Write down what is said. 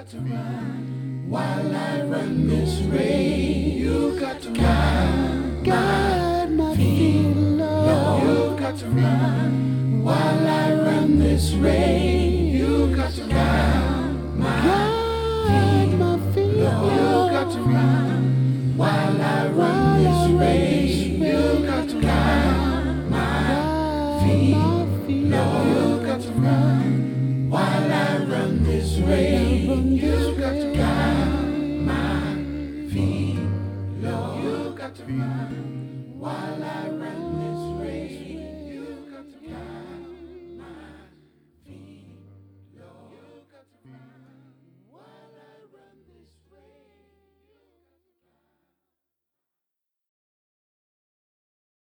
got to run while I run this race. You got to run, guide my feet, Lord. You got to run while I run this race. You got to run, guide my feet, Lord. You got to run while I run this race. You got to guide my feet, Lord. You got to run while I run this race. You got to guide my feet, Lord. You got to run while I run this race.